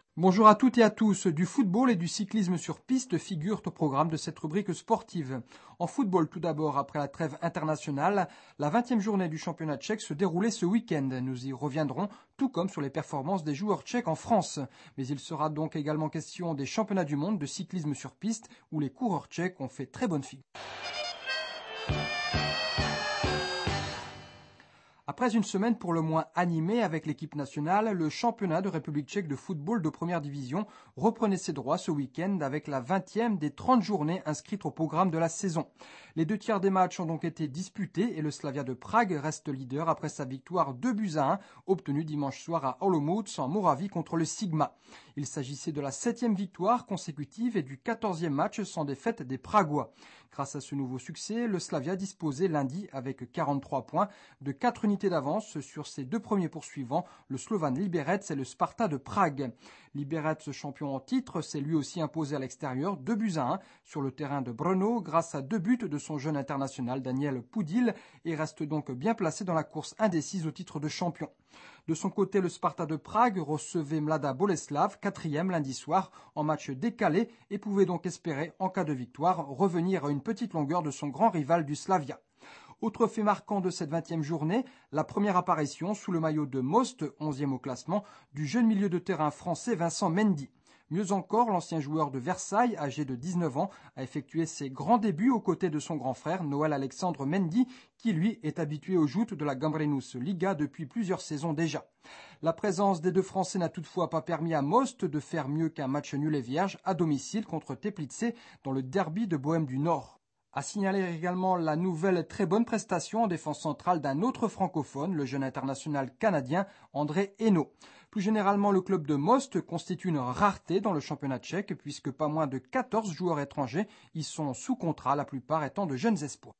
Bonjour à toutes et à tous. Du football et du cyclisme sur piste figurent au programme de cette rubrique sportive. En football, tout d'abord, après la trêve internationale, la 20e journée du championnat tchèque se déroulait ce week-end. Nous y reviendrons, tout comme sur les performances des joueurs tchèques en France. Mais il sera donc également question des championnats du monde de cyclisme sur piste, où les coureurs tchèques ont fait très bonne figure. Après une semaine pour le moins animée avec l'équipe nationale, le championnat de République tchèque de football de première division reprenait ses droits ce week-end avec la 20e des 30 journées inscrites au programme de la saison. Les 2 tiers des matchs ont donc été disputés et le Slavia de Prague reste leader après sa victoire 2-1 obtenue dimanche soir à Olomouc en Moravie contre le Sigma. Il s'agissait de la 7e victoire consécutive et du 14e match sans défaite des Pragois. Grâce à ce nouveau succès, le Slavia disposait lundi avec 43 points de 4 unités d'avance sur ses 2 premiers poursuivants, le Slovan Liberec et le Sparta de Prague. Liberec, champion en titre, s'est lui aussi imposé à l'extérieur 2-1 sur le terrain de Brno grâce à 2 buts de son jeune international Daniel Poudil et reste donc bien placé dans la course indécise au titre de champion. De son côté, le Sparta de Prague recevait Mlada Boleslav, 4e lundi soir, en match décalé et pouvait donc espérer, en cas de victoire, revenir à une petite longueur de son grand rival du Slavia. Autre fait marquant de cette 20e journée, la première apparition sous le maillot de Most, 11e au classement, du jeune milieu de terrain français Vincent Mendy. Mieux encore, l'ancien joueur de Versailles, âgé de 19 ans, a effectué ses grands débuts aux côtés de son grand frère, Noël Alexandre Mendy, qui lui est habitué aux joutes de la Gambrinus Liga depuis plusieurs saisons déjà. La présence des deux Français n'a toutefois pas permis à Most de faire mieux qu'un match nul et vierge à domicile contre Teplice dans le derby de Bohême du Nord. À signaler également la nouvelle très bonne prestation en défense centrale d'un autre francophone, le jeune international canadien André Hainaut. Plus généralement, le club de Most constitue une rareté dans le championnat tchèque puisque pas moins de 14 joueurs étrangers y sont sous contrat, la plupart étant de jeunes espoirs.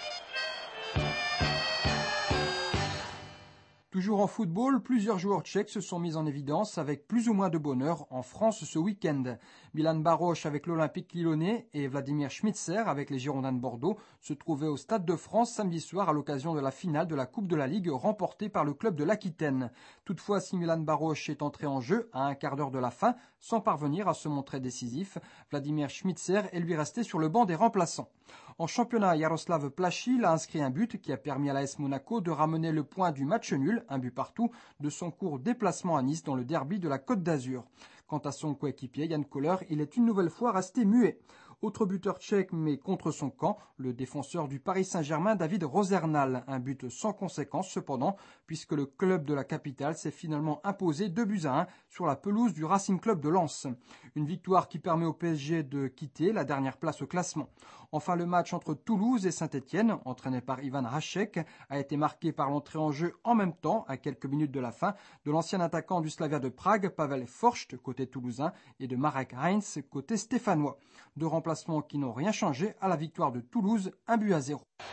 Toujours en football, plusieurs joueurs tchèques se sont mis en évidence avec plus ou moins de bonheur en France ce week-end. Milan Baroš avec l'Olympique Lyonnais et Vladimir Schmitzer avec les Girondins de Bordeaux se trouvaient au Stade de France samedi soir à l'occasion de la finale de la Coupe de la Ligue remportée par le club de l'Aquitaine. Toutefois, si Milan Baroš est entré en jeu à un quart d'heure de la fin, sans parvenir à se montrer décisif, Vladimir Schmitzer est lui resté sur le banc des remplaçants. En championnat, Jaroslav Plachil a inscrit un but qui a permis à l'AS Monaco de ramener le point du match nul, un but partout, de son court déplacement à Nice dans le derby de la Côte d'Azur. Quant à son coéquipier Jan Koller, il est une nouvelle fois resté muet. Autre buteur tchèque, mais contre son camp, le défenseur du Paris Saint-Germain, David Rosernal. Un but sans conséquence cependant, puisque le club de la capitale s'est finalement imposé 2-1 sur la pelouse du Racing Club de Lens. Une victoire qui permet au PSG de quitter la dernière place au classement. Enfin, le match entre Toulouse et Saint-Etienne, entraîné par Ivan Hacek, a été marqué par l'entrée en jeu en même temps, à quelques minutes de la fin, de l'ancien attaquant du Slavia de Prague, Pavel Forst, côté toulousain, et de Marek Heinz, côté stéphanois. Deux remplacements qui n'ont rien changé à la victoire de Toulouse, 1-0.